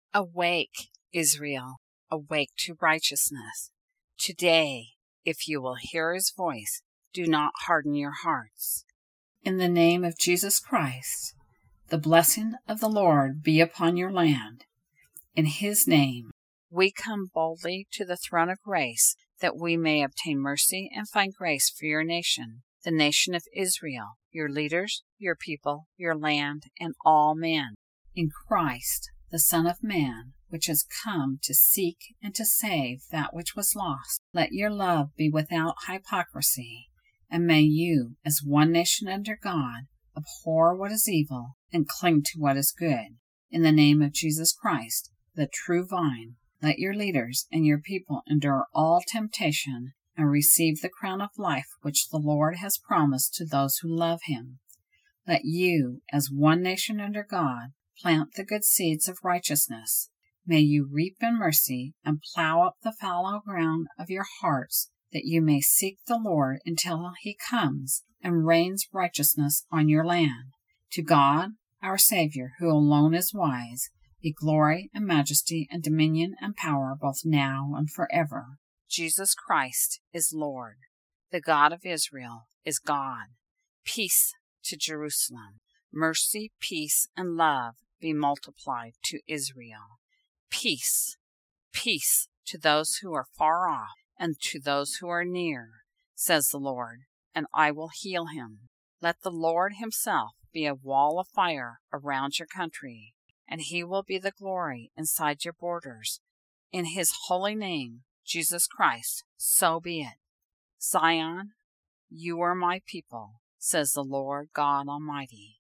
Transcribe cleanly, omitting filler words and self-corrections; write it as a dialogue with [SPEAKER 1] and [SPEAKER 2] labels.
[SPEAKER 1] Awake, Israel, awake to righteousness. Today, if you will hear his voice, do not harden your hearts.
[SPEAKER 2] In the name of Jesus Christ, the blessing of the Lord be upon your land. In his name,
[SPEAKER 1] we come boldly to the throne of grace, that we may obtain mercy and find grace for your nation, the nation of Israel, your leaders, your people, your land, and all men.
[SPEAKER 2] In Christ, the Son of Man, which has come to seek and to save that which was lost, let your love be without hypocrisy, and may you, as one nation under God, abhor what is evil and cling to what is good. In the name of Jesus Christ, the true vine, let your leaders and your people endure all temptation and receive the crown of life which the Lord has promised to those who love him. Let you, as one nation under God, plant the good seeds of righteousness. May you reap in mercy and plow up the fallow ground of your hearts, that you may seek the Lord until he comes and rains righteousness on your land. To God, our Savior, who alone is wise, be glory and majesty and dominion and power both now and forever.
[SPEAKER 1] Jesus Christ is Lord. The God of Israel is God. Peace to Jerusalem. Mercy, peace, and love be multiplied to Israel. Peace, peace to those who are far off and to those who are near, says the Lord, and I will heal him. Let the Lord himself be a wall of fire around your country, and he will be the glory inside your borders. In his holy name, Jesus Christ, so be it. Zion, you are my people, says the Lord God Almighty.